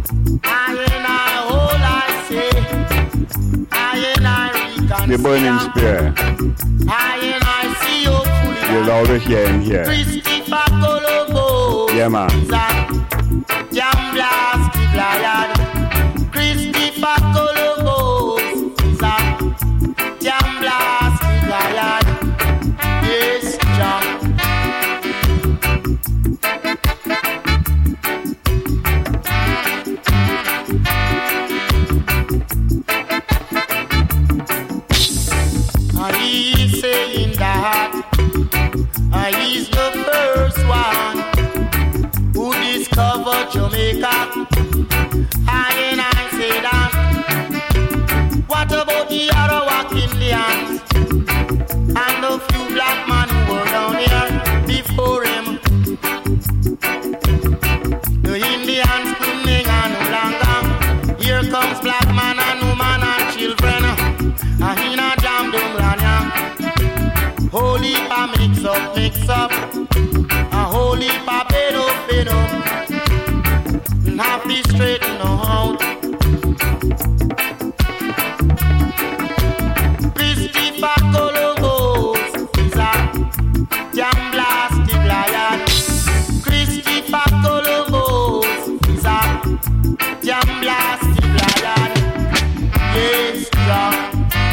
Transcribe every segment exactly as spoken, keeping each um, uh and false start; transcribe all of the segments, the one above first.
The burning spear. You loud to hear him here. Yeah, man. Yes, John. He's saying that he's the first one who discovered Jamaica. And I say that. What about the Arawak Indians and the few black men who were down here before him? The Indians couldn't hang no longer. Here comes black man and woman and children. And he not jam down ranya. Holy pa mix up, mix up. A holy pa pedo, pedo. Not be straighten out. Christy Colobos is a jam blasty lion. Christy Colobos is a jam blasty lion. Yes, John.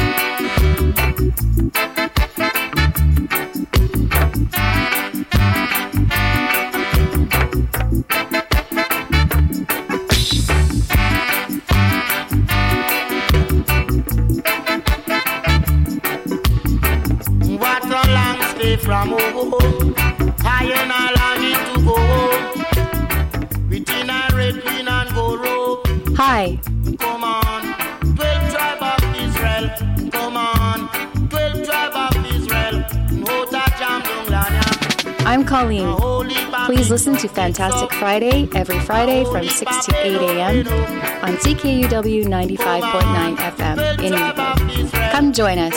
From home, I and I need to go home. Between a red, green, and go road. Hi. Come on, twelve tribe of Israel. Come on, twelve tribe of Israel. I'm Colleen. Please listen to Fantastic Friday every Friday from six to eight a.m. on C K U W ninety-five point nine F M in Newburgh. Come join us.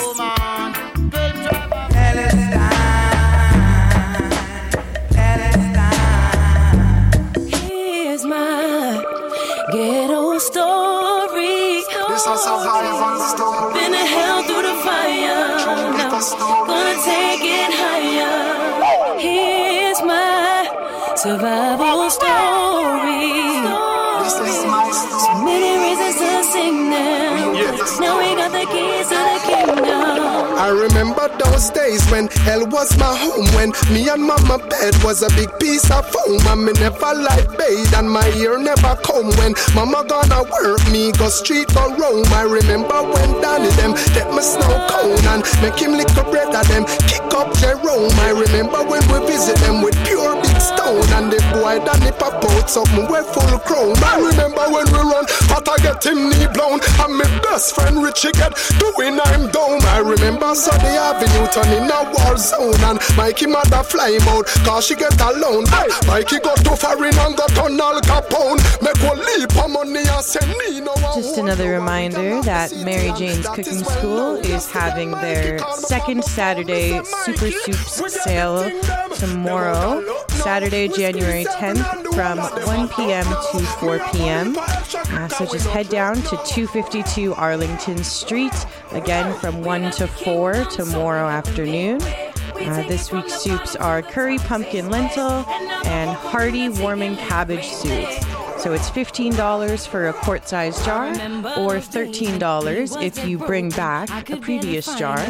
Ghetto story. This is survival story. Been a hell through the fire. Now gonna take it higher. Here's my survival story. This is my story. So many reasons to sing now. Yes. Now we got the keys to the kingdom. I remember those days when hell was my home, when me and mama bed was a big piece of foam, and me never like bathe and my ear never come. When mama gonna work, me go street or roam. I remember when Danny them get me snow cone and make him lick a bread at them, kick up Jerome. I remember when we visit them with pure big stone, and the boy Danny pop out something we full chrome. I remember when we run, but I get him knee blown, and my best friend Richie get doing I'm down. I remember Sunday Avenue turn in a war zone, and Mikey mother fly him out cause she get alone. Hey, Mikey got to foreign and got on Al Capone. Make one leap of money and send me no. Just another reminder that Mary Jane's Cooking School is having their second Saturday Super Soups sale tomorrow, Saturday, January tenth, from one p.m. to four p.m. Uh, so just head down to two fifty-two Arlington Street, again from one to four tomorrow afternoon. Uh, this week's soups are curry pumpkin lentil and hearty warming cabbage soup. So it's fifteen dollars for a quart-sized jar, or thirteen dollars if you bring back a previous jar.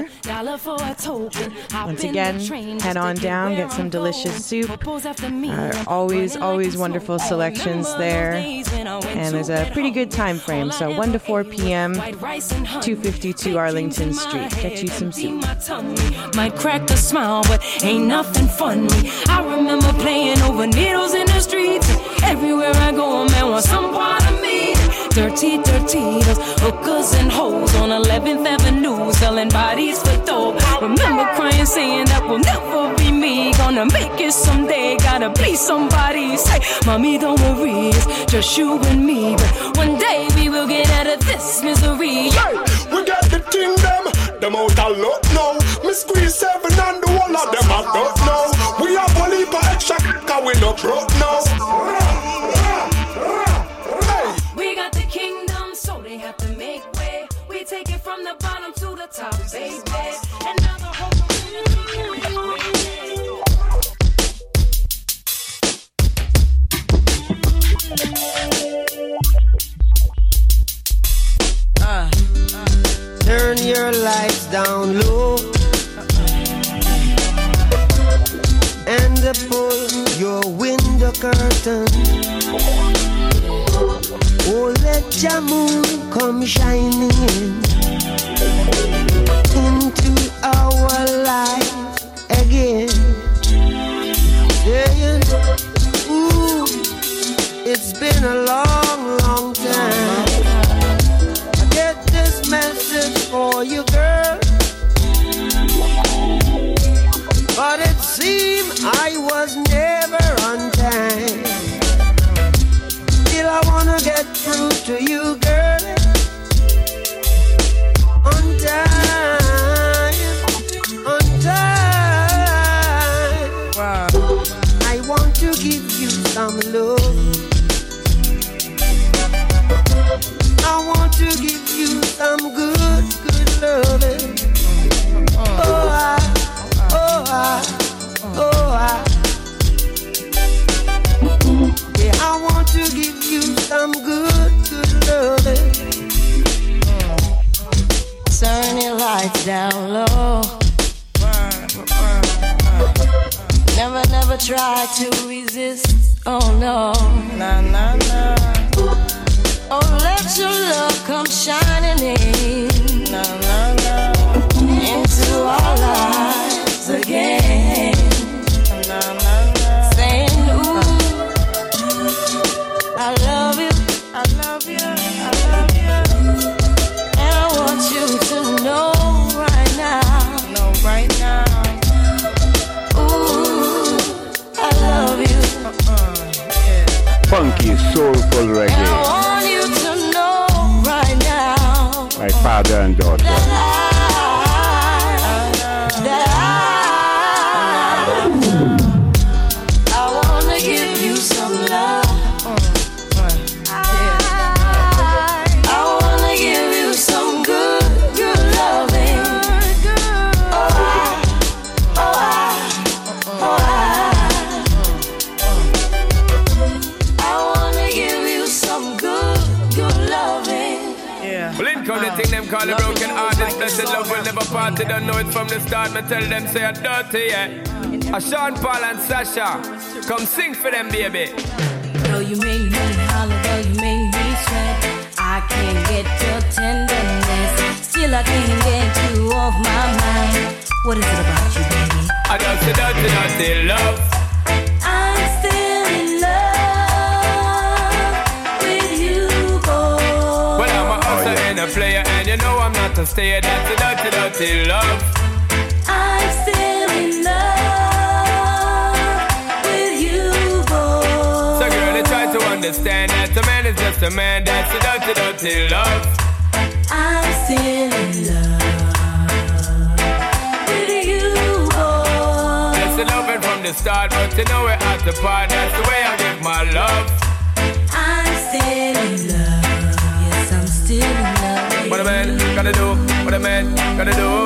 Once again, head on down, get some delicious soup. Uh, always, always wonderful selections there. And there's a pretty good time frame, so one to four p.m., two fifty-two Arlington Street. Get you some soup. Might crack a smile, but ain't nothing funny. I remember playing over needles in the streets. Everywhere I go, man wants some part of me. Dirty, dirty, those hookers and hoes on eleventh Avenue selling bodies for dope. Remember crying, saying that will never be me. Gonna make it someday, gotta be somebody. Say, mommy, don't worry, it's just you and me. But one day we will get out of this misery. Hey, we got the thing, them, them out of luck now. Me squeeze seven and the one of them I don't know. We have a leap of extra, cause we no broke now. Hey, your lights down low and pull your window curtain. Oh, let your moon come shining in into our life again. Yeah, ooh, it's been a long, long time. I get this message for you, girl, but it seemed I was never on time. Still I wanna get through to you, girl, on time, on time. Wow. I want to give you some love. I want to give you some good, good loving. Oh, I, oh, I, oh, I. Yeah, I want to give you some good, good loving. Turn your lights down low. Never, never try to resist. Oh no. Nah, nah, nah. Oh, let your love come shining in. Nah, nah, nah. Into our lives again. Nah, nah, nah. Saying, ooh, I love you, I love you, I love you. and I want you to know right now. No, right now. Ooh, I love you. Uh-uh, yeah. Funky, soulful And I reggae. want you to know right now My father and daughter. that I, that I, I wanna give you some love. I, I wanna give you some good, good loving. Oh, I, oh, I, oh, I, I wanna give you some good, good loving. Yeah. Well, in come the thing them call a broken heart. This blessed love will never part. They don't know it from the start. Me tell them say I'm dirty, yeah. A Sean Paul and Sasha, come sing for them, baby. Though you made me holler, though you made me sweat, I can't get your tenderness. Still I can't get you off my mind. What is it about you, baby? I don't say dirty, dirty love. I'm still in love with you, boy. Well, I'm a hustler and a player, and you know I'm not a stayer. That's a dirty, dirty love. I'm still in love with you, boy. So girl, they try to understand that a man is just a man. That's a dirty, dirty love. I'm still in love with you, boy. That's the loving from the start, but you know we're at the part. That's the way I give my love. I'm still in love. Yes, I'm still in love with What a man gotta do, what a man gotta do.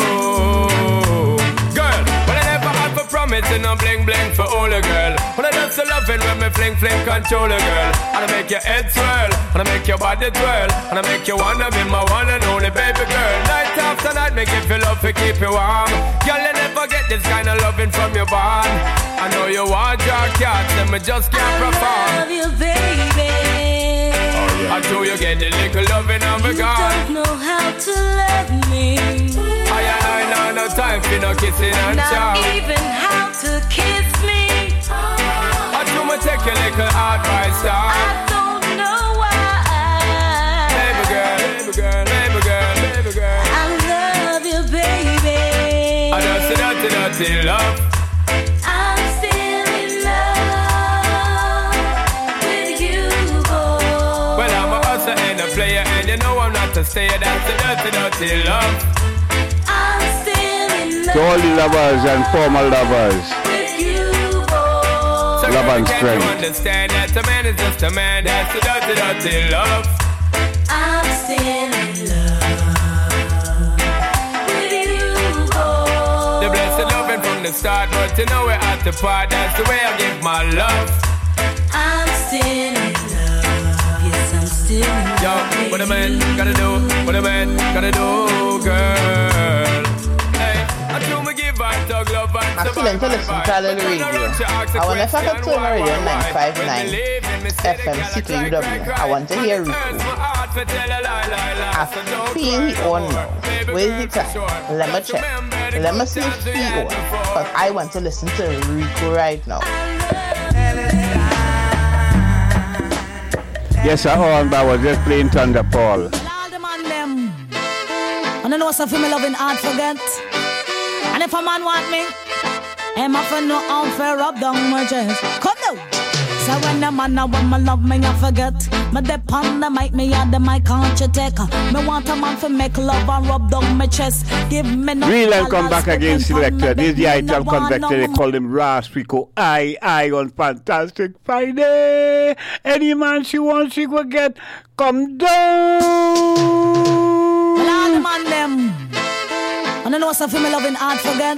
Girl, when I never had for promising, I'm bling bling for all a girl. When I just loving when me fling fling control a girl. And I make your head swirl, and I make your body twirl, and I make you wanna be my one and only baby girl. Night after night, make you feel love to keep you warm. Girl, you never get this kind of loving from your bond. I know you want your cats, and me just can't perform. I love you, baby. Until you get the little loving of a You God. don't know how to love me. I and I know no time for no kissing and chow. Not even how to kiss me. I do me take your little advice, I dog. don't know why. Baby girl, baby girl, baby girl, baby girl. I love you, baby. I just say dirty, dirty love. I'm still in love with you, boy. Well, I'm a hustler and a player, and you know I'm not a stayer. That's a dirty, dirty love. I'm still in love To all the lovers and former lovers, with you, boy. So Love girl, and can't strength. you understand that a man is just a man? That's a dirty, dirty love. I'm still in love with you, boy. The blessed loving from the start, but you know we're at the part. That's the way I give my love. I'm still in love. Yes, I'm still in love. Yo, what a man gotta do, what a man gotta do, girl. Hey, I do me give and talk love and I'm still into listen to a little radio. I wonder if I could turn my radio nine five nine F M C K U W. I want to hear Rico. I feel he on now. Where's the time? Let me check. Let me see if he on. Because I want to listen to Rico right now. Yes, I on, but I was just playing Thunder Paul. And I know something me loving hard forget. And if a man want me, I'm off and no unfair rub down my chest. Come now. So when the man a want me love me, I forget. Me depend the mic, me and the mic can't you take her. Me want a man to make love and rub down my chest. Give me no. Real and come back again, selector. This is the item convector. They call him Ras Rico. I, I on Fantastic Friday. Any man she wants, she will get. Come down. Well, all the man them. And I know something me loving hard forget.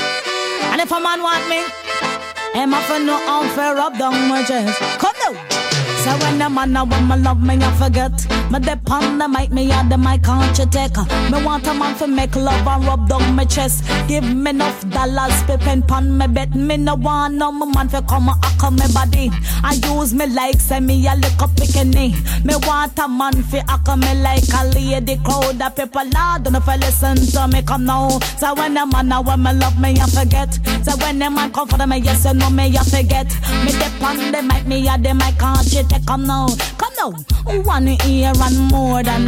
And if a man want me, I'm off and no unfair rub down my chest. Come now. So when the man a want me love me, I forget. Me depend the mic, me and the mic can't you take her. Me want a man to make love and rub down my chest. Give me enough dollars, pippin' pan me bet. Me no want no man for come and hack me body. I use me like say me a lick up bikini. Me want a man for hack me like a lady. Crowd of people loud, don't know if I listen to me come now. So when the man a want me love me, I forget. So when the man come for me, yes you know me, I forget. Me depend the mic, me and the mic can't you take. Come now, come now. One ear and more than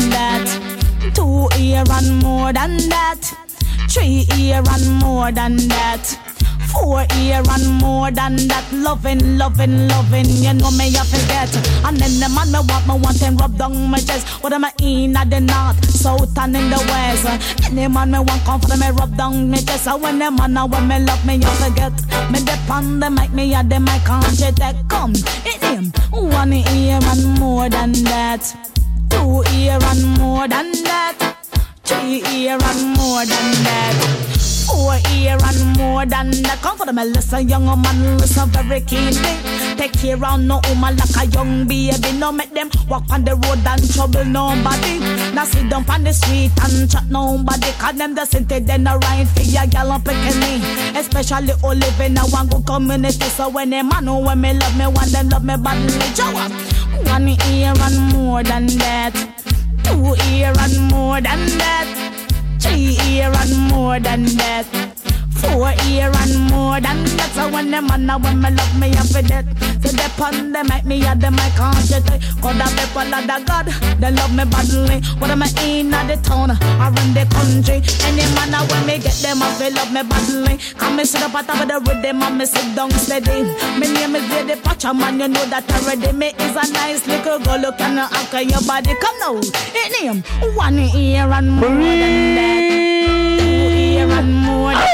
that. Two ear and more than that. Three ear and more than that. Four ear and more than that. Loving, loving, loving. You know me, I forget. And then the man me want, me want him rub down my chest. What am I in at the north, south and in the west? Any man me want come for me rub down my chest. And when the man I want me love me, I forget. Me depend the mic, me at the mic can't you take. Come, it him. One ear and more than that. Two ear and more than that. Three ear and more than that. Four ear and more than that. Come for the me listen, young man, listen very keenly. Take care of no woman like a young baby. No make them walk on the road and trouble nobody. Now sit down on the street and chat nobody. Cause them the same thing, then a ride for your gal and picking. Especially all live in a one good community. So when a man who when me love me, want them love me badly. Joab. One ear and more than that. Two ear and more than that. Three ear and more than that. Four ear and more than that. So when the man a when me love me, I feel that. So they pon them make me and them I can't get it. Cause the people of the God, they love me badly. What am I in at the town, I run the country. Any man a when me get them, I feel love me badly. Come me sit up at top of the rhythm and me sit down steady. My name is Lady Pacha, man, you know that already. Me is a nice little girl, look and act on your body. Come now, it name one ear and more than that. Two ear and more than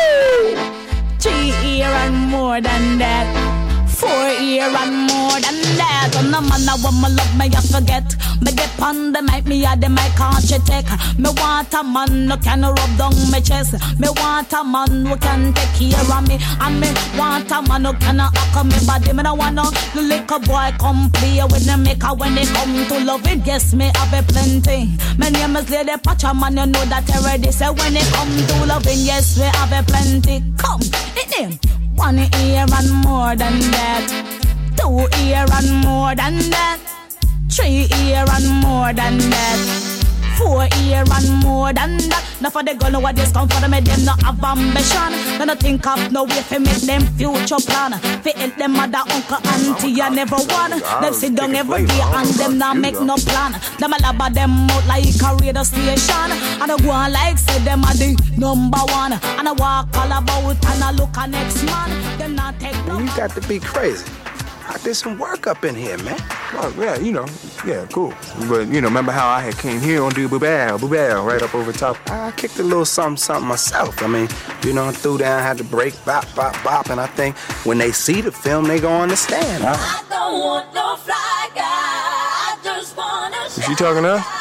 that. Three ear and more than that. Four ear and more than that. And the man I want me love me, I forget. Me depend the mic, me and the mic can't you take. Me want a man who can rub down my chest. Me want a man who can take care of me. And me want a man who can hack me body. Me don't want no little boy come play with them maker when they come to loving. Yes, me have a plenty. My name is Lady Pacha, man, you know that already. So when they come to loving, yes, we have a plenty. Come, it name. One ear and more than that. Two ear and more than that. Three ear and more than that. Four ear and more than that. Now for the girl know what this come for them, them no have ambition. They no think of no way to make them future plan. Fi help them mother, uncle, auntie, and never one. Them sit down every day and them not make no plan. Them a lab them out like a radio station. And I go on like say them a the number one. And I walk all about and I look at next man. Them not take no. You got to be crazy. I did some work up in here, man. Oh, yeah, you know, yeah, cool. But, you know, remember how I had came here on do boo-bow, boo-bow, right up over top? I kicked a little something, something myself. I mean, you know, threw down, had to break, bop, bop, bop. And I think when they see the film, they gonna understand. Huh? I don't want no fly guy. I just wanna Is she talking to us?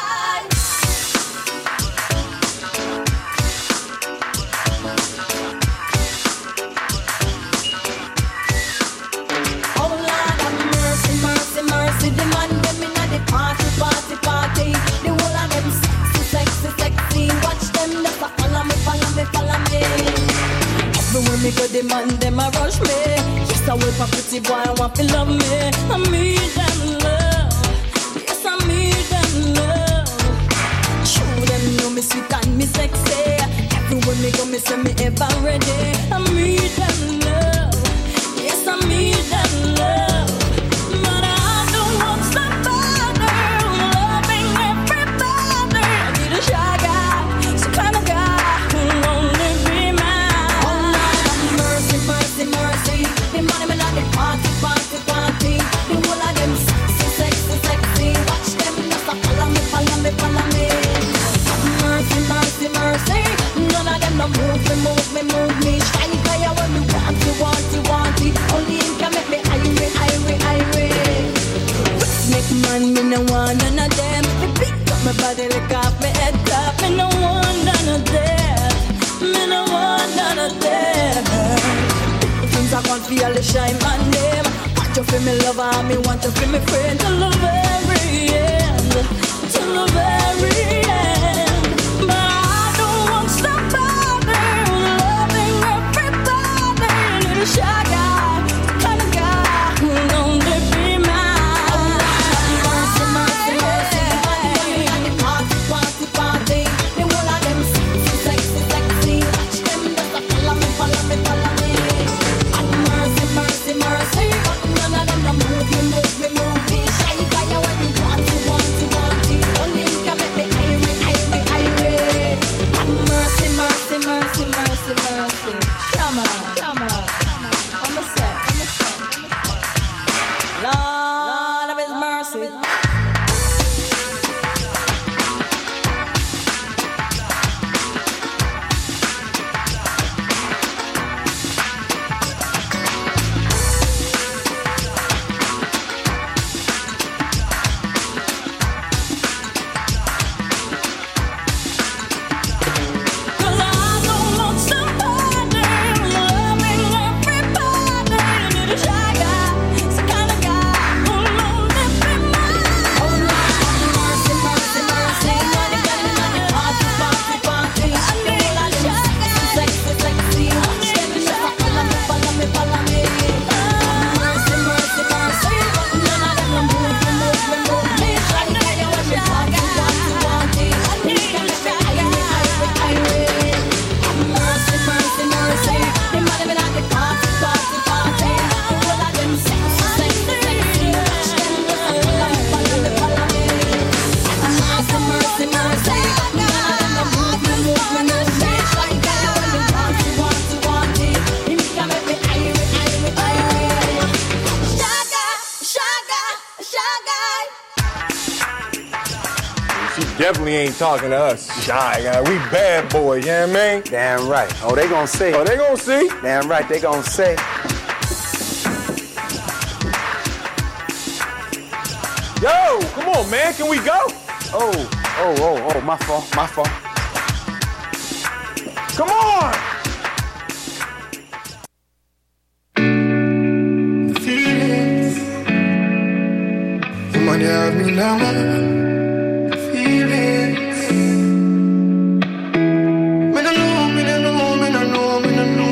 mercy, the man them inna the party, party, party. wait for pretty boy, I want to love me. I need them love. Yes, I need them love. Show them know me sweet and me sexy. Everywhere me go, me say me ever ready. I need them love. Yes, I need them love. But I don't want somebody loving everybody. I need a shy guy, some kind of guy who'll only be mine. Oh Lord, mercy, mercy, mercy. The money me like the party, party, party. The whole of them sexy, sexy, sexy. Watch them just a follow me, follow me, follow me. Mercy, mercy, mercy. None of them no move me, move me, move me. Shy guy, when me want you, want you, want it. Only him can make me irate, irate, irate. Make man, me no want none of them. Me pick up my body, lick off my head top. Me no want none of them. Me no want none of them. Things I can't feel the shine on them. Want you feel me lover, me want you feel me friend. Till the very end, till the very end. But I don't want somebody loving everybody. Little shy guy, kind of guy who'll only be mine. Oh, mercy, mercy, mercy. The party, party, party. The whole of them sexy, sexy, sexy. Watch them just a follow me, follow me, follow me. And mercy, mercy, mercy. But none of them no move me, move me, move me. Shy guy, when you want to, want to, want to. Only you can make me irate, irate, irate. And mercy, mercy, mercy, mercy, mercy. Come on, come on. I'm a set, I'm a set. Lord of His mercy. Cause I don't want somebody loving everybody. Need a shy guy, some kind of guy who'll only be mine. Oh Lord, mercy, mercy, mercy. Money, money, money, party, party, party. I need a shy guy, sexy, sexy. Watch them just a follow me, follow me, follow me. Mercy, mercy, mercy. None of them no move me, move me, move me. Shy guy, you want me, want you, want you, want it. I need a shy guy, irate, irate. Mercy, mercy, mercy. The money me like the party, party, party. The whole of them sexy, sexy, sexy. Watch them just a follow me, follow me, follow me. Mercy, mercy, mercy. None of them no move me, move me, move me. Shy guy, when you want you, want you, want it. Him can make me irate, irate, irate. Shy guy, shy guy, shy guy. She definitely ain't talking to us. Shy guy. We bad boys, you know what I mean? Damn right. Oh, they gonna say. Oh, they gonna see? Damn right, they gonna say. Yo, come on, man. Can we go? Oh, oh, oh, oh, my fault, my fault. Come on! Feelings. The money have me now. Feelings. Me no know, me no know, me no know, me no know.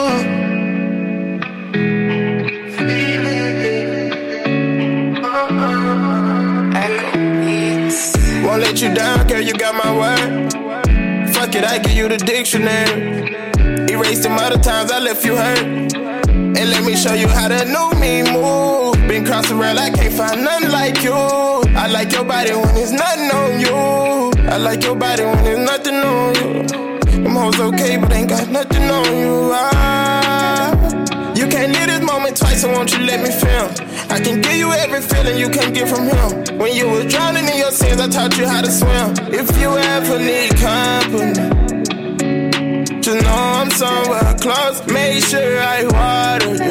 Feelings. Uh-uh. Won't let you down, girl, you got my word. Fuck it, I give you the dictionary. Erase them other times I left you hurt. And let me show you how the new me move. Been cross the world, I can't find nothing like you. I like your body when there's nothing on you. I like your body when there's nothing on you. Them hoes okay, but ain't got nothing on you. Ah, you can't live this moment twice, so won't you let me feel? I can give you every feeling you can't get from him. When you was drowning in your sins, I taught you how to swim. If you ever need company, just know I'm somewhere close. Make sure I water you,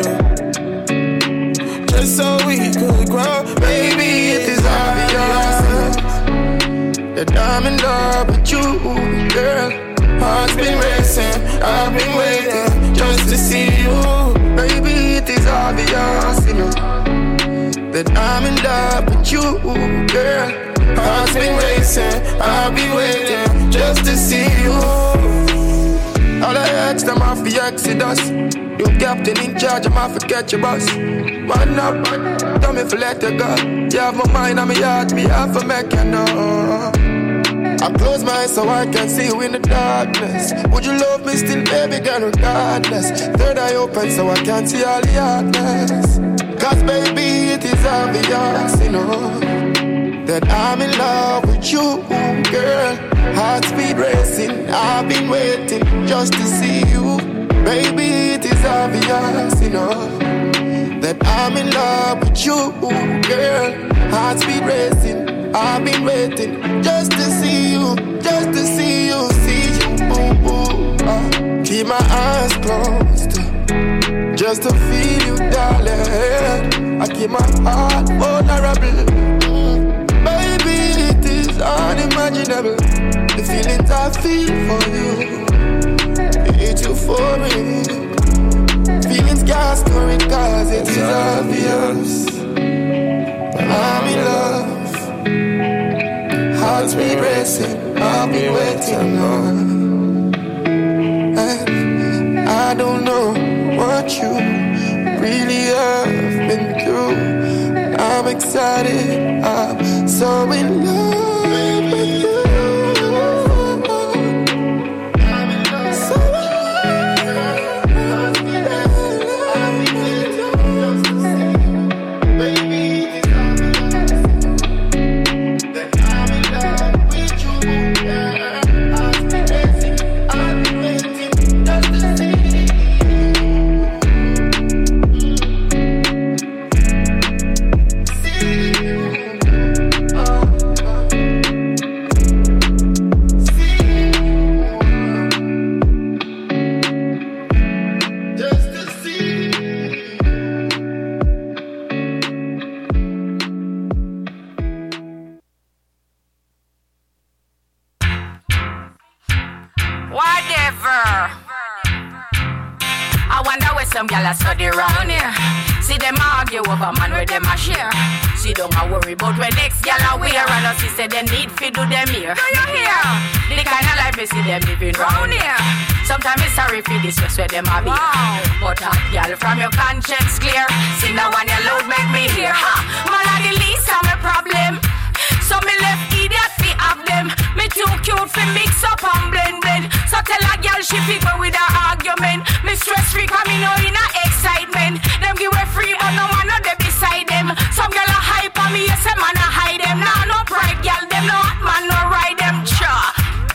just so we could grow. Baby, it is obvious that I'm in love with you, girl. Heart's been racing, I've been waiting just to see you. Baby, it is obvious, you know, that I'm in love with you, girl. Heart's been racing, I'll be waiting just to see you. All I ask them off the Exodus. New captain in charge, I'm off to catch your bus. Man up, tell me if I let you go. You have my mind and my heart, me have to make you know. I close my eyes so I can see you in the darkness. Would you love me still, baby girl, regardless? Third eye open so I can see all the darkness. Cause baby, it is obvious, you know, that I'm in love with you, girl. Heart speed racing, I've been waiting just to see you. Baby, it is obvious, you know, that I'm in love with you, girl. Heart speed racing, I've been waiting just to see you, just to see you, see you, boom, boom. Uh, keep my eyes closed, just to feel you, darling. I keep my heart vulnerable. Mm. Baby, it is unimaginable. The feelings I feel for you, it's euphoric. Feelings can't store it cause it is obvious. I'm in love. Heart's been racing, I've been waiting on. And I don't know what you really have been through. I'm excited, I'm so in love with you. Some gyal a study round here. See them argue over man where them a share. See don't a worry about where next gyal a wear. And us say they need fi do them here. Do you hear? The kind of life we see them living round here. Sometimes it's sorry for this just where them a be. Wow. But hot gyal from your conscience clear. See now when your load make me hear. Ha! Man a the least of my problem. So me left idiot fi have them. Me too cute fi mix up and blend blend. So tell a girl she fi go with her argument. Me stress free cause me know in a excitement. Them give away free but no man no dey beside them. Some girl a hype on me, yes a man a hide them. Nah no pride girl, them no hot man no ride them. Cha.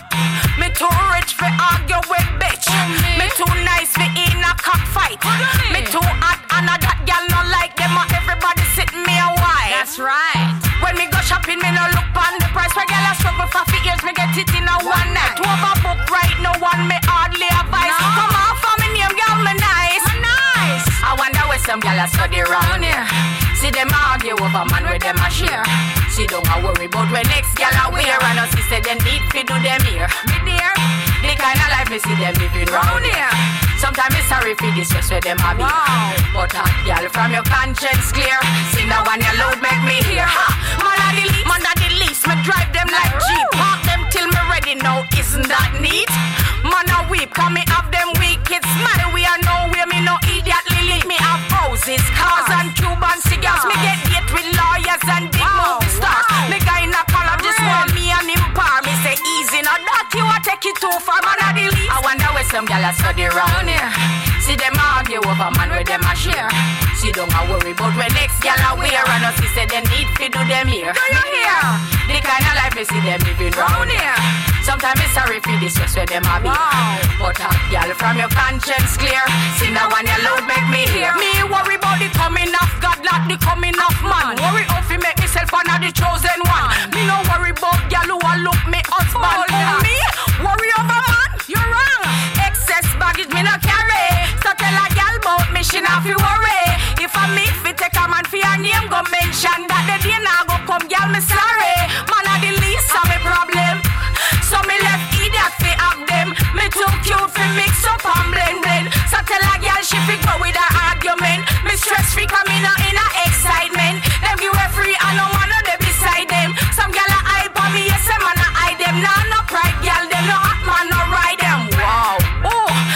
Me too rich fi argue with bitch. Me too nice fi in a cockfight. Me too hot and a that girl no like them. Everybody sitting me a while. That's right. When me go shopping, me no look on the price. For girl I struggle for few years, me get it in a one night. To overbook right, no one me hardly advise. No. Come on for me name, girl, me nice. Me nice. I wonder where some girl a study round here. See them argue over man where them a share. See don't a worry about where next girl a wear. And us say they need fi do them here. Me dear, the kind of life me see them living round here. Sometimes it's sorry for this just where them a be. Wow. But hot girl from your conscience clear. See now when your load make me hear. Ha! Man a the least, man a the least. Me drive them like Jeep. Park them till me ready now. Isn't that neat? Man a weep, cause me have them wicked smile. We are nowhere, me no idiot lily. Me have houses, cars and Cuban cigars. Me get date with lawyers and big wow. movie stars. Wow. Me gynecologist want me and him par. Me say easy, now that you a take it too far. Man a the least. I wonder where some gyal a study round here. See them argue over man where them a share. See don't a worry about where next gyal a wear. And us say they need fi do them here. Do you hear? The kind of life we see them living round here. Sometimes it's sorry for this just where them a be. Wow. But hot gyal from your conscience clear. See now when your load make me hear. Me worry about the coming of God, not the coming of man. Worry how fi make myself another the chosen one. Me no worry about gyal who a look me husband. Oh, me worry over man, you wrong. Excess baggage me no carry. So tell a gyal about me she not fi worry. If I meet fi take a man fi a name go mention that the day now go come gyal me sorry. Man a the least of me problem. So me left idiot fi have them. Me too cute fi mix up and blend blend. So tell a girl she fi go with her argument. Me stress free cause me no in a excitement. Them give away free and no man no dey beside them. Some girl a hype on me, yes a man a hide them. Nah no pride girl, them no hot man no ride them. Wow, oh,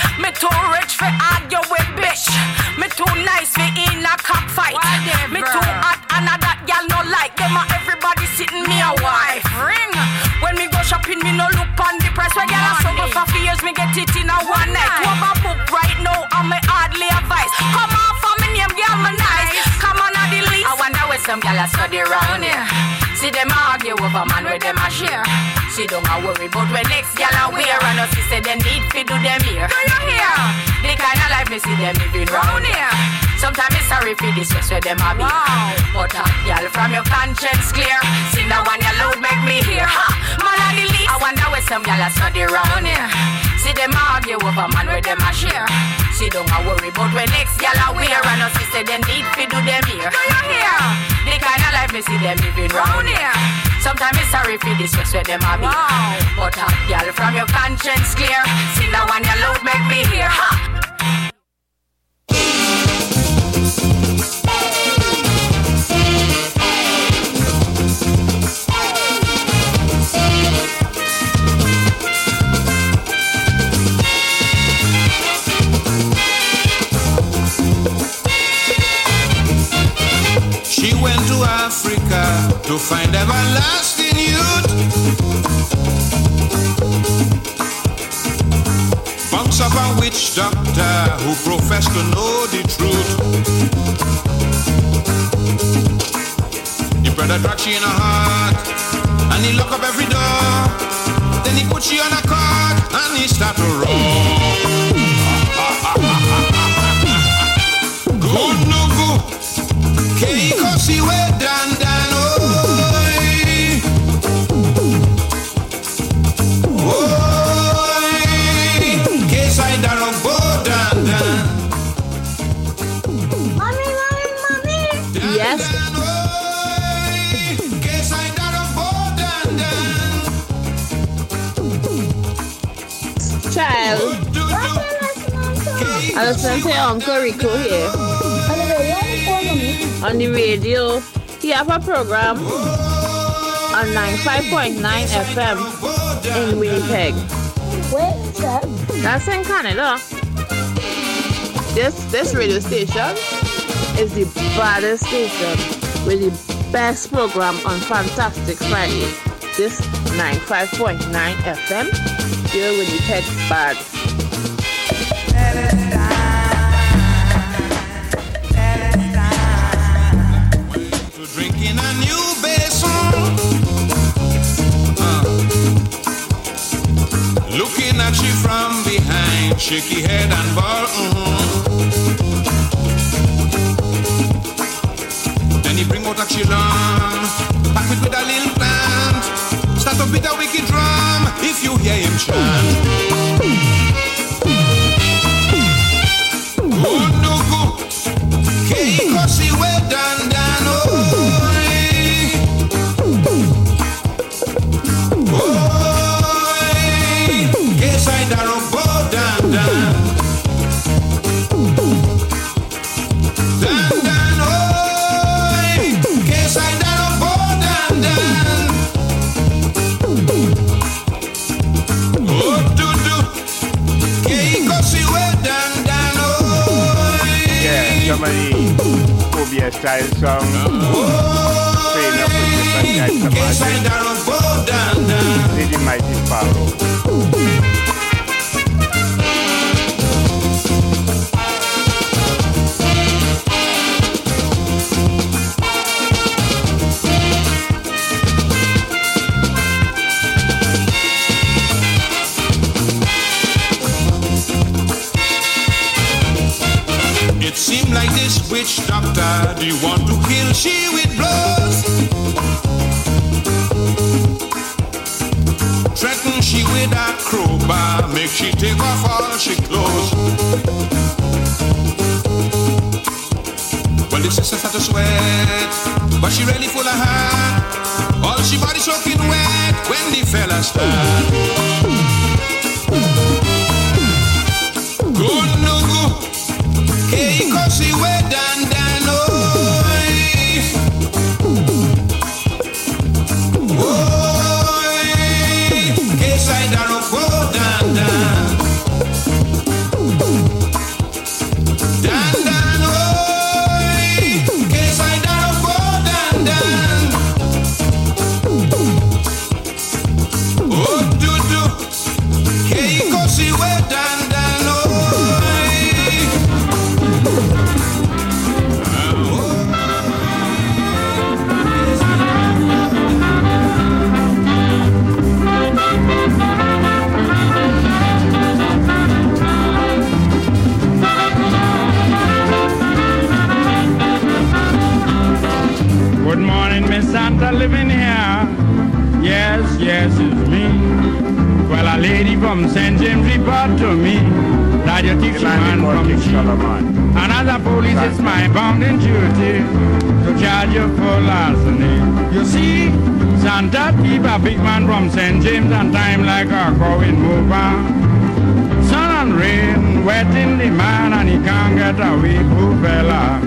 some gyal a study round here. See them argue over man with them a share. She don't a worry about when next gyal a wear. And us she say they need fi do them here. Do you hear? The kind of life me see them living round here. Sometimes it's sorry for this where them a be. Wow. But uh, gyal from your conscience clear. See the one you load make me hear. Ha! Man a the least. I wonder where some gyal a study round here. See them argue over man with them a share. She don't a worry about when next gyal a wear. And us she say they need fi do them here. Do you hear? The kind of life me see them living round here. Sometimes it's sorry for this where them a be. Wow. But uh, gyal from your conscience clear. See the one you load make me hear. Ha! She went to Africa to find everlasting youth. Bunks of a witch doctor who professed to know the truth. The brother dragged she in a heart and he lock up every door. Then he put she on a cart and he start to roll. Good no go. Keiko si we dan dan oi. Oi. Kesai daro bo dan dan. Mommy, mommy, mommy. Yes. Kesai daro bo dan dan. Child. I listen to your Uncle Rico here. On the radio, he have a program on ninety-five point nine F M in Winnipeg. Where is that? That's in Canada. This this radio station is the baddest station with the best program on Fantastic Friday. This ninety-five point nine F M, here Winnipeg bad. Drinking a new basin, uh. Looking at you from behind, shaky head and ball. Mm-hmm. Then he bring out a chillon, pack it with a little plant. Start to beat a wicked drum if you hear him chant. Oh no go, Keiko si we dan dan oh. Daro bo dan dan dan dan oi. Kesai daro bo dan dan. Oh do do. Keiko si we dan dan oi. Yeah, somebody O B S style song. Playing up with different types of Kesai daro bo dan dan. Lady Mighty Sparrow. It seemed like this witch doctor, do you want to kill she with blows? Threaten she with a crowbar, make she take off all she clothes. Well, the sister started to sweat, but she really full of heart. All she body soaking wet when the fella start. Good no go. Keiko si we dan dan oi. Oi. Kesai daro bo dan dan. Dan dan oi. Kesai daro bo dan dan. Oh do do. Keiko si we dan dan oi. yes, it's me. Well, a lady from Saint James report to me that you teach a man from cheap. And as a police, it's my bounden duty to charge you for larceny. You see, Santa keep a big man from Saint James and time like a going mover. Sun and rain, wetting the man and he can't get away, poor fella.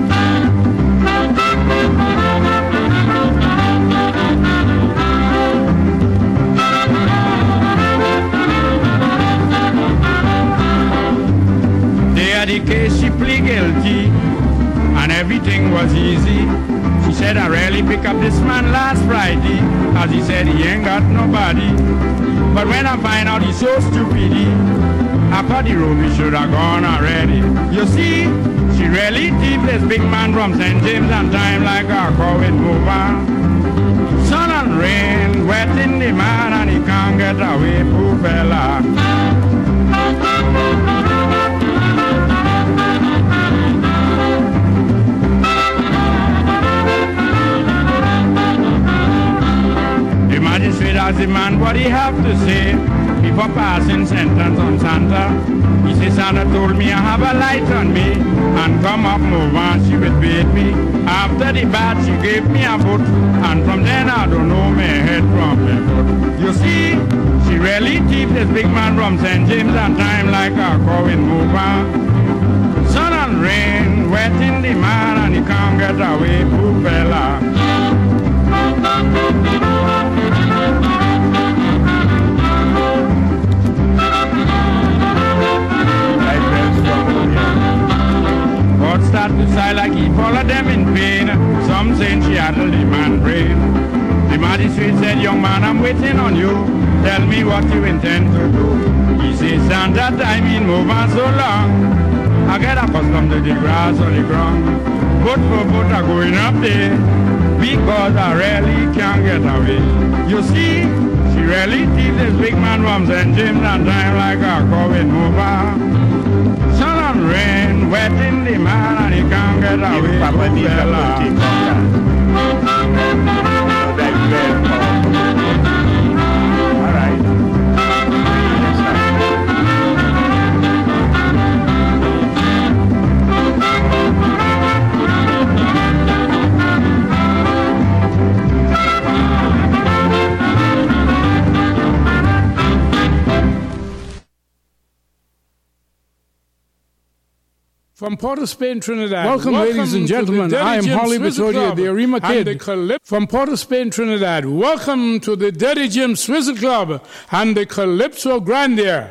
They had the case, she plead guilty, and everything was easy. She said, I rarely pick up this man last Friday, as he said he ain't got nobody. But when I find out he's so stupid, I thought the road we should have gone already. You see, she really thief this big man from Saint James and time like a COVID mover. Sun and rain, wetting the man and he can't get away, poor fella. The magistrate asked the man what he have to say before passing sentence on Santa. He said, Santa told me I have a light on me and come up move on, she would beat me. After the bath she gave me a boot, and from then I don't know my head from my foot. You see, she really keep this big man from Saint James and time like a going mover. Sun and rain, wetting the man and he can't get away, poor fella. God start to sigh like he followed them in pain. Some saying she addled the man brain. The magistrate said, young man, I'm waiting on you. Tell me what you intend to do. He says, Santa, time in move on so long. I get accustomed to the grass or the ground. Foot for foot are going up there, because I really can't get away. You see, she really teeth this big man from Saint James and time like a COVID mover. Sun and rain, wetting the man and he can't get away. Papa all right. From Port of Spain, Trinidad. Welcome, Welcome ladies and gentlemen. I am Holly Batodia, the Arima Kid. From Port of Spain, Trinidad. Welcome to the Dirty Jim Swizzle Club and the Calypso Grandeur.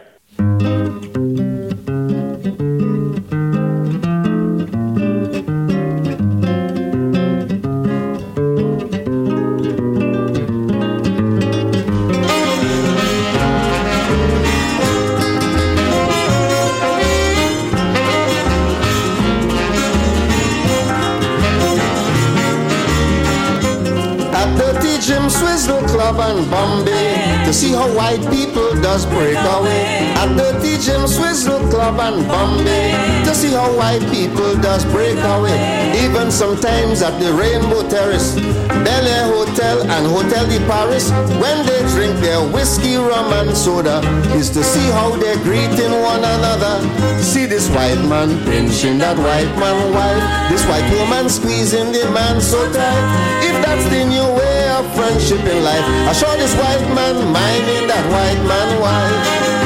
Jim Swizzle Club and Bombay to see how white people does break away. At Dirty Jim Swizzle Club and Bombay to see how white people does break away. Even sometimes at the Rainbow Terrace, Bel Air Hotel and Hotel de Paris, when they drink their whiskey, rum and soda, is to see how they're greeting one another. See this white man pinching that white man wife, this white woman squeezing the man so tight. If that's the new way of friendship in life, I saw this white man minding that white man wife.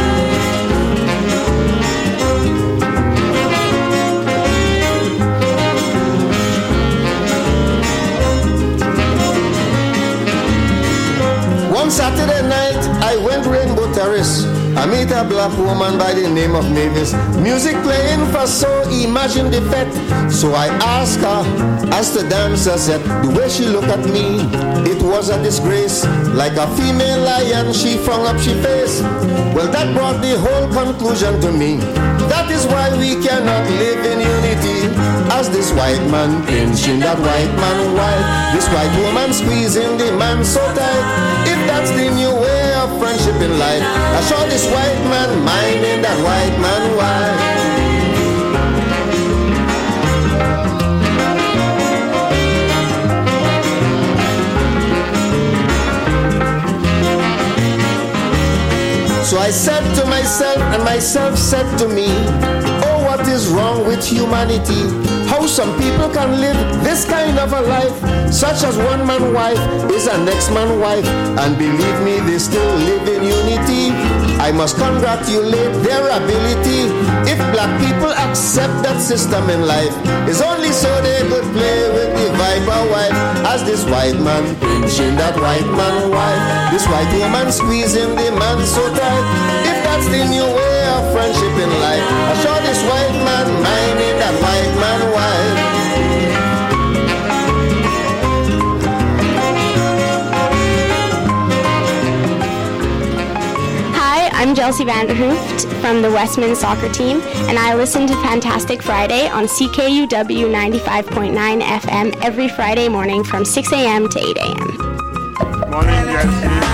One Saturday night, I went Rainbow Terrace. I meet a black woman by the name of Mavis. Music playing for so imagine the fete. So I asked her as the dancer said, the way she looked at me, it was a disgrace. Like a female lion, she flung up she face. Well, that brought the whole conclusion to me. That is why we cannot live in unity. As this white man pinching that white man wife, this white woman squeezing the man so tight. If that's the new way of friendship in life, I saw this white man minding that white man wife. So I said to myself, and myself said to me, oh, what is wrong with humanity? How some people can live this kind of a life, such as one man wife is a next man wife, and believe me, they still live in unity. I must congratulate their ability. If black people accept that system in life, it's only so they could play with the viper wife. As this white man pinching that white man wife, this white woman squeezing the man so tight. If that's the new way of friendship in life, I saw this white man minding that white man wife. I'm Chelsea Vanderhooft from the Westman soccer team, and I listen to Fantastic Friday on C K U W ninety-five point nine F M every Friday morning from six a.m. to eight a.m. Morning, Chelsea.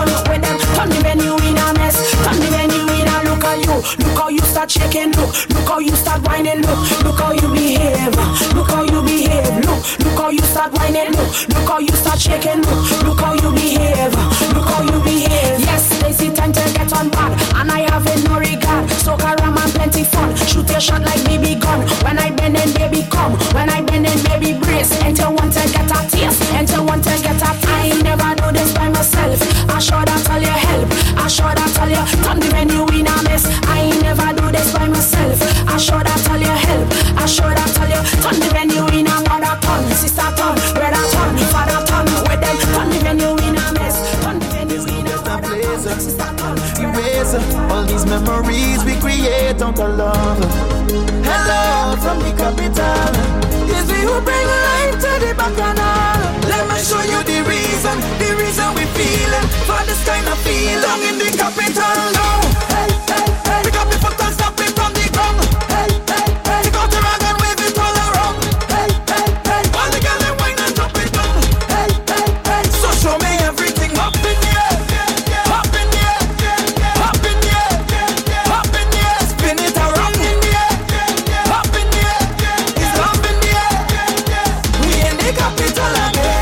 Look how how you start whining. Look, look how you behave. Look how you behave. Look, look how you start whining. Look, look how you start shaking. Look, look how you behave. Look how you behave. Yes, lazy time to get on bad, and I have it no regard. So caram and plenty fun. Shoot your shot like baby gun. When I bend in, baby come. When I bend in, baby brace. Until one to get a taste. Until one to get a taste. I never do this by myself. I should have tell you help. I should have tell you turn the venue in a mess. I never do this by myself. I should have tell you help. I should have tell you turn the venue in a mother turn, sister turn, brother turn, father turn. With them turn the venue in a mess. Turn the venue in a mother turn, sister turn. Erase all these memories we create out of love. Hello from the capital. It's we who bring life to the bacchanal. Let me show you the reason, the reason we feeling for this kind of feel. Down in the capital now. Hey, hey, hey. Pick up your foot and stop it from the ground. Hey, hey, hey. Take out the rag and wave it all around. Hey, hey, hey. All the girls and wine and drop it down. Hey, hey, hey. So show me everything up in the air. Up in the air. Up in the air. Up in the air. Spin it around in the air. Up in the air. It's love in the air. We in the capital again.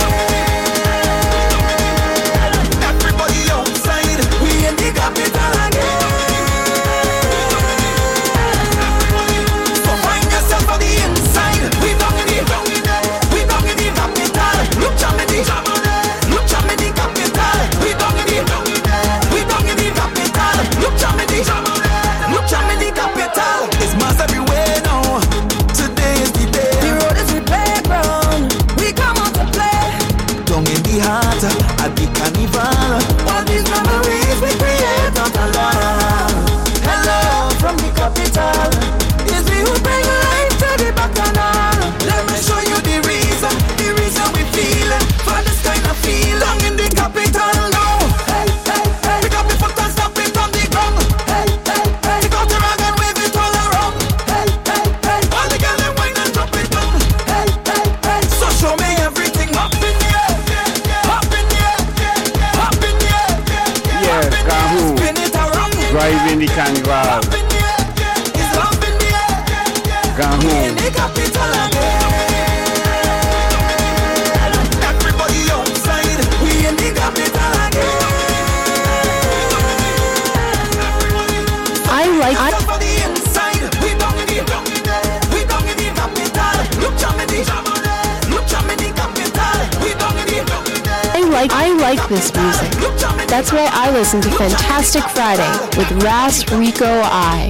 Everybody outside. We in the capital again. So find yourself on the inside. We down in the, we down in the capital. Look at me the, look at me the capital. We down in the, we down in the capital. Look at me the, look at me the capital. It's mass everywhere now. Today is the day. The road is the playground. We come out to play. Down in the heart at the carnival. All these memories we create out of love. Hello from the capital. It's we who bring life to the bacchanal. Let me show you the reason, the reason we feeling for this kind of feel. Down in the capital now. Hey, hey, hey. Pick up your foot and stop it on the ground. Hey, hey, hey. Take out the rag and wave it all around. Hey, hey, hey. All the girls and wine and drop it down. Hey, hey, hey. So show me everything up in the air. Up in the air. Up in the air. Yes, Kahoo. Spin it around. Driving the carnival. It's love in the air. Kahoo. In the capital again. Everybody outside. We in the capital again. I like I, For the inside. We down in the, we down in the capital. Look at me the, look at me the capital. We down in the, I like I like this music. That's why I listen to Fantastic Friday with Ras Rico I.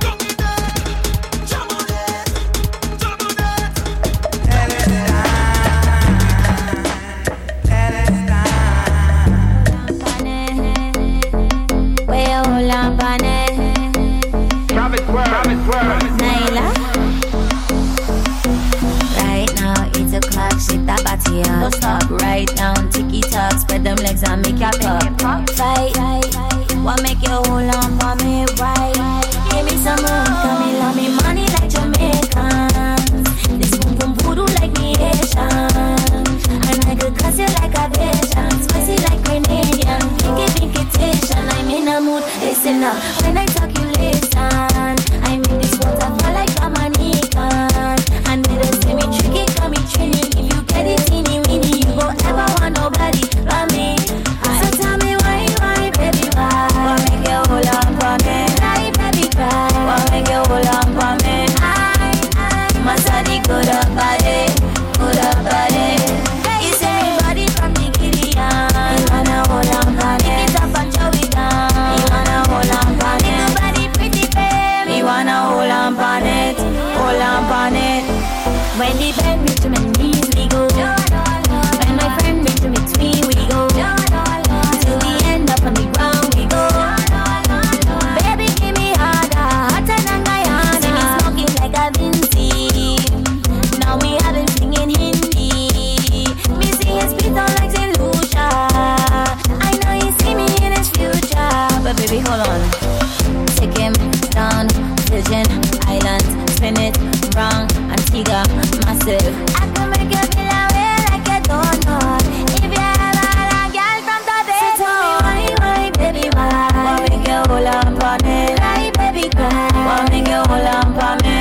Right now, eight o'clock, shit that body up. Stop right now, tick it up, spread them legs and make your pop. Fight, what make you hold on for me, right? Give me some room, come in, love me money like Jamaicans. This boom boom voodoo like me Asian. And I could cuss you like a Asian, spicy like Grenadian, pinky pinky tation. I'm in a mood, listen up, when I talk you listen. I make this water fall like a manican. And they don't say me tricky, call me Trini. If you get it teeny weeny, you go ever want nobody but me. So tell me why, why, baby, why? Why make you hold on for me? Why, baby, cry? Why make you hold on for me? I, I, Masadi, good up body, good up body. You see me body from the Gideon. You wanna hold on for me? Pick it up and show it down. You wanna hold on for me? Little body pretty babe. Me wanna hold on for it, hold on for it. When the bed reach to my knees, we go. When my friend reach to me between, we go. Till we end up on the ground, we go. Baby, give me harder, hotter than Guyana. See me smoking like a Vinci. Now we have been singing Hindi. Me see his beat on like Saint Lucia. I know you see me in his future, but baby, hold on. Take him down, Virgin Islands, spin it wrong, Antigua, massive. I can make you feel away like a donut. If you ever had a girl from Tobago, so tell me why, why, baby, why? Why make you hold on for me? Why, baby, cry? Why make you hold on for me?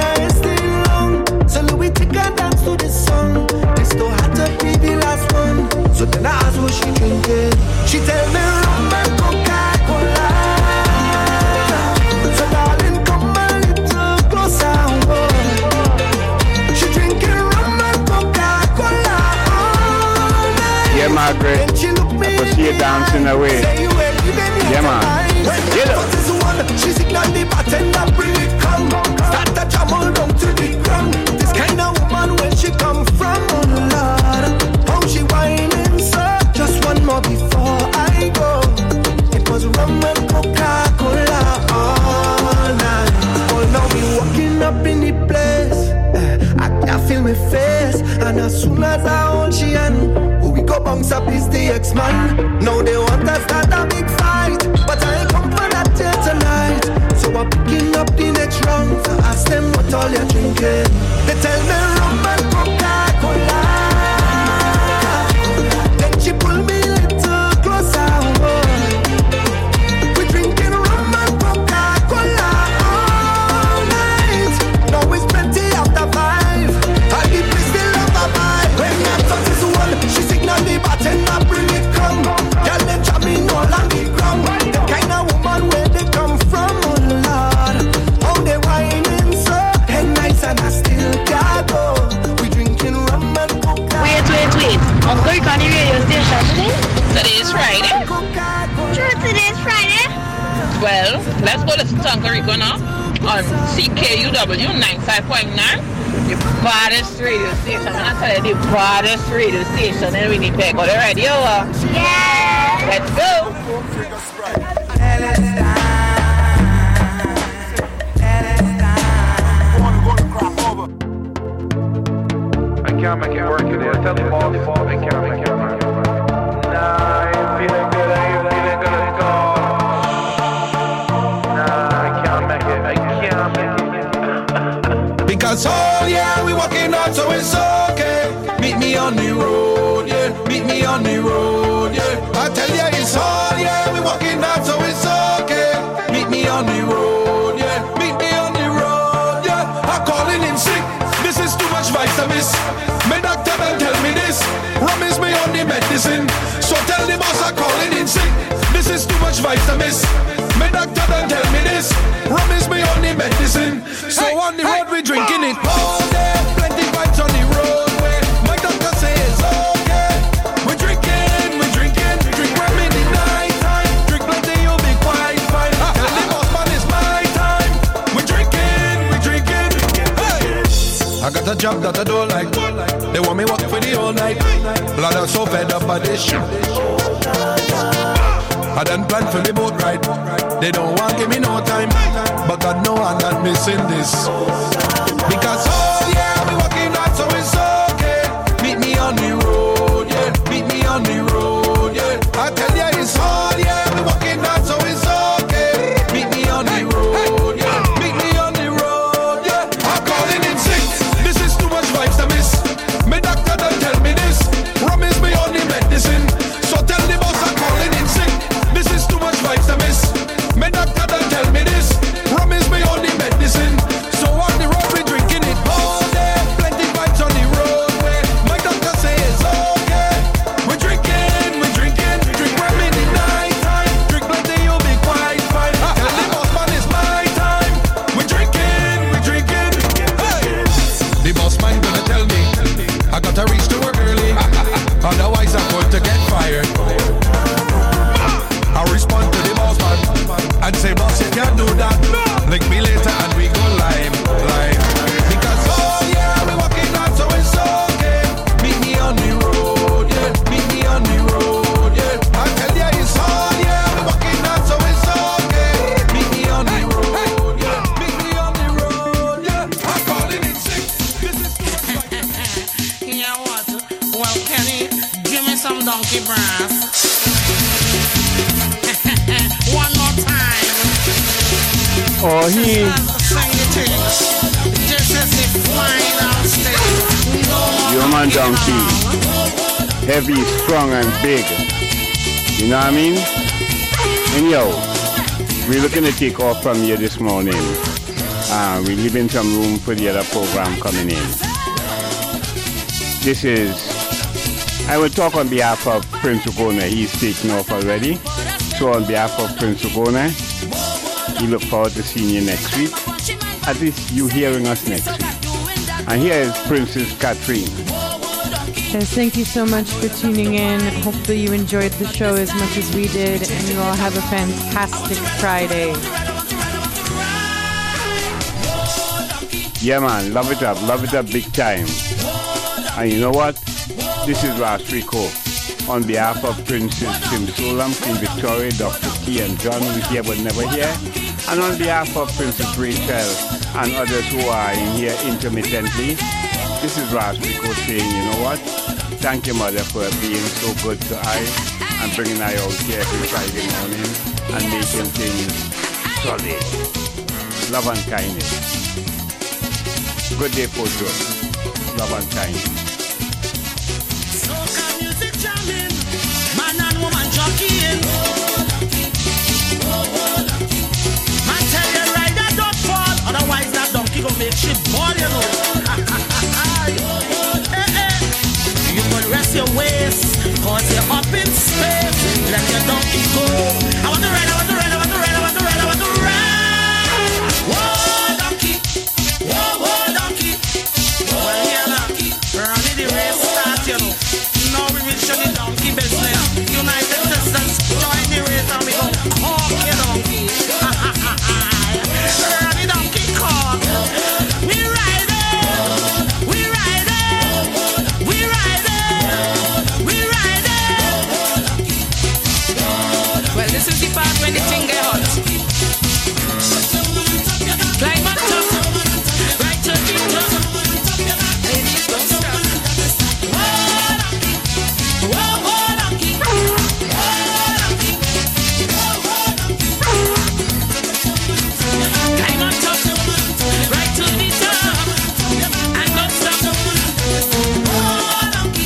hair is still long. So Louis take her dance to this song. This still had to be the last one. So then I asked what she drinking. She tell me rum and Coca-Cola. So darling, come a little closer, boy. She drinking rum and Coca-Cola all night. Yeah, Margaret. Then she look me I could see you dancing away. Say you ain't even here Yeah, man. tonight. Get up. But this one, she signal the bartender, bring it come. Start to jam all down to the ground. This kind of woman, where she come from, oh Lord. How she whining, so just one more before I go. It was rum and Coca-Cola all night. Oh, now we walking up in the place. eh, I can feel my face. And as soon as I hold she hand, who we go bounce up is the ex-man. Now they want to start a big fight, but I ain't come for that till tonight. So I'm picking up the next round. So ask them what all you're drinking. They tell me rum and Coca-Cola. Then she pull me a little closer, boy. We drinking rum and Coca-Cola all night. Now it's plenty after five. And the place still have a vibe. When I touch this one, she signal the bartender, bring it come. Girl, them jamming all on the ground. The kind of woman where they come from, oh Lord. How they whining so head nice and I still can't go. We drinking rum and Coca-Cola. Wait, wait, wait. Uncle, you on the radio station today? Today is Friday. Sure, today is Friday. Well, let's go listen to Uncle Rico now on C K U W ninety-five point nine. The baddest radio station. I'm going to tell you, the baddest radio station in Winnipeg. Are you ready? Yeah. Let's go. I can't make it work today. Tell them all the ball, I can't make it work. Nah, I ain't feeling good, I ain't feeling good at all. Nah, I can't make it, I can't make it. Because oh yeah, we walking out, so it's okay. Meet me on the road, yeah. Meet me on the road, yeah. I tell ya it's all yeah, we walking out, so it's okay. Meet me on the road, yeah. Meet me on the road, yeah. I'm calling in sick. This is too much vitamins. My doctor don't tell me this. Rum is my only medicine. So tell the boss I'm calling in sick. This is too much vitamins. My doctor don't tell me this. Rum is my only medicine. So hey, on the hey, road we drinking it all day. Plenty vibes on the roadway. My doctor says okay. We drinking, we drinking, we drink rum in the night time. Drink plenty, you'll be quite fine. Tell the boss man it's my time. We drinking, we drinking. Hey. I got a job that I don't like. They want me work for the whole night. Blood, I'm so fed up by this shit. I done planned for the boat ride. They don't want give me no time, but God know I'm not missing this. Because oh yeah, we walking out, so it's okay. Meet me on the road, yeah. Meet me on the road, yeah. I tell ya it's all yeah, we walking out, so it's okay. Meet me on the road, yeah. Meet me on the road, yeah. I'm calling in sick. This is too much vibes to miss. My doctor don't tell me this. Rum is my only medicine. So tell the boss I'm calling in sick. This is too much vibes to miss. My doctor don't tell me this. Rum is my only medicine. So on the road we drinking it all day. Plenty vibes on the roadway. My doctor says okay. We drinking, we drinking, we drink rum in the night time. Drink plenty, you'll be quite fine. Tell the boss man it's my time. We drinking, we drinking. Hey. The boss man gonna tell me I gotta reach to work early. Otherwise I'm going to get fired. I respond to the boss man and say, boss, you can't do that. Link me later and we go live, live. Because oh yeah, we walking out, so it's okay. Meet me on the road, yeah. Meet me on the road, yeah. I tell ya it's all yeah, we walking out, so it's okay. Meet me on the road, yeah. Meet me on the road, yeah. I'm calling it sick. This is you know what? Well, Kenny, give me some donkey brass. One more time. Oh, he. This is the final stage. No Your man donkey. Heavy, strong, and big. You know what I mean? And yo, we're looking to take off from here this morning. Uh, we're leaving some room for the other program coming in. This is, I will talk on behalf of Prince Ogona. He's taken off already. So on behalf of Prince Ogona, we look forward to seeing you next week. At least you hearing us next week. And here is Princess Catherine. Yes, thank you so much for tuning in. Hopefully you enjoyed the show as much as we did, and you all have a fantastic Friday. Yeah, man, love it up, love it up big time. And you know what? This is Ras Rico. On behalf of Princess Tim Solam, Queen Victoria, Doctor T, and John, who is here but never here. And on behalf of Princess Rachel and others who are in here intermittently, this is Ras Rico saying, you know what? Thank you, Mother, for being so good to I and bringing I out here every Friday morning and making things solid. Love and kindness. Good day, Poto. Love and kindness. Soca music jamming, man and woman jockeying. Man tell you ride that don't fall, otherwise that donkey gon' make shit ball, you know. Hey, hey. You could rest your waist, cause you're up in space. Let your donkey go. I want to ride, I want to ride, I want to ride, I want to ride, I want to ride. Whoa, donkey. Whoa, whoa, donkey. Well, yeah, donkey. Running the race start, you know. Now we will show the donkey business. United Sisters, join the race and we go hawk your donkey. Run the donkey car. We ride it. We ride it. We ride it. We ride it. Well, this is the part when the thing get hot. Climb on top. Right to the top. Ladies, don't stop. Whoa, whoa, donkey. Climb on top. Right to the top. And don't stop. Whoa, donkey.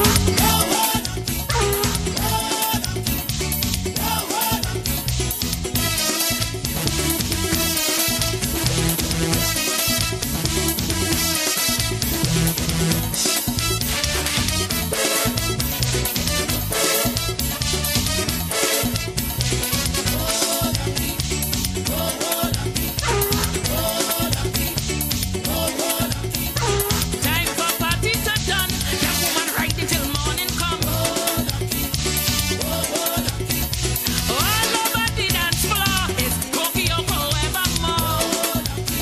Time for party to done. That woman ride it till morning come. All over the dance floor is Tokyo forevermore.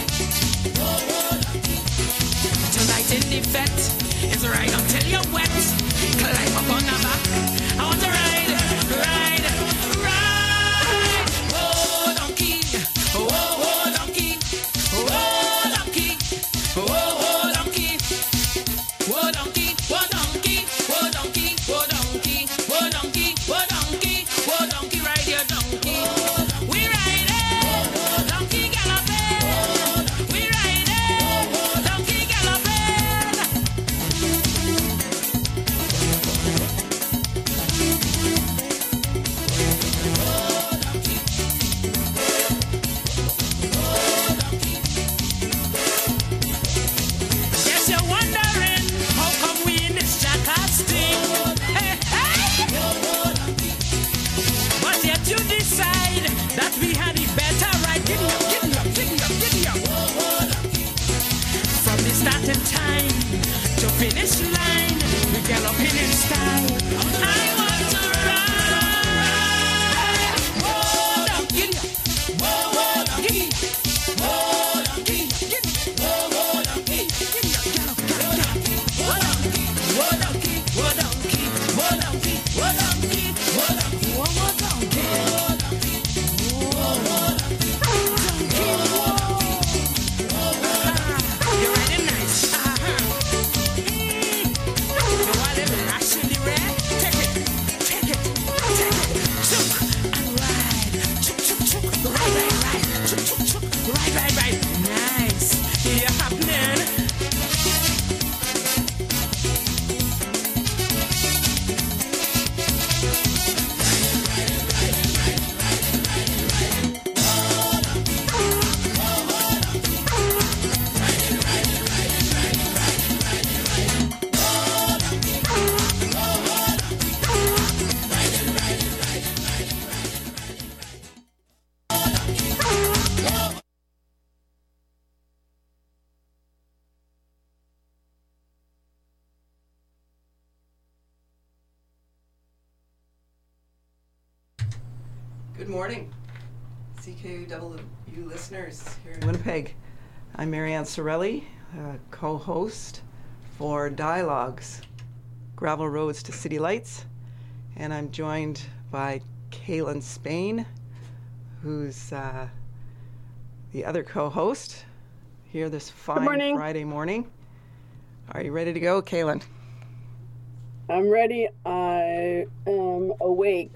Tonight in the fete is ride until you're wet. Climb up on the back. I want to ride, ride, ride. Oh, donkey. Oh, oh, donkey. Oh, donkey. Oh, oh, donkey. Oh, donkey. Oh, donkey. Oh, donkey. Oh, donkey. Oh, donkey. Oh, donkey. Oh, donkey. Ride your donkey. We ride it. Donkey galloping. We ride it. Donkey galloping. Guess you're wondering how come we in this jackass thing. Hey, hey. But yet you decide that we had it better right. Giddy up, giddy up, giddy up, giddy up. From the starting time to finish line, we galloping in style. I want to ride. Whoa, donkey, giddy up. Whoa, whoa, donkey. Whoa, donkey, giddy up. Whoa, whoa, donkey, giddy up. Gallop, gallop, gallop. Whoa, donkey, whoa, donkey, whoa, donkey, whoa, donkey, whoa, donkey, whoa, donkey, whoa, whoa, donkey. Whoa, whoa, donkey, whoa. You're riding nice. Uh-huh. Mm. You want them lash in the red? Take it. Good morning, C K U W listeners here in Winnipeg. I'm Marianne Sorelli, uh, co-host for Dialogues, Gravel Roads to City Lights, and I'm joined by Kaylin Spain, who's uh, the other co-host here this fine morning. Friday morning. Are you ready to go, Kaylin? I'm ready. I am awake.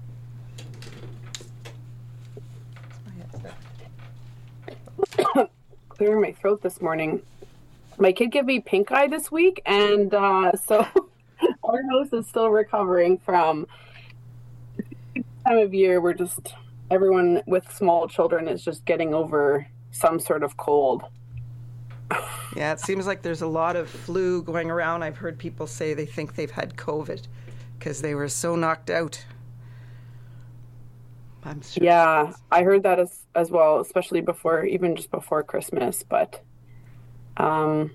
Clearing my throat this morning. My kid gave me pink eye this week, and uh, so our house is still recovering from this time of year. We're just, everyone with small children is just getting over some sort of cold. Yeah, it seems like there's a lot of flu going around. I've heard people say they think they've had COVID because they were so knocked out. I'm sure. Yeah, I heard that as as well, especially before, even just before Christmas. But um,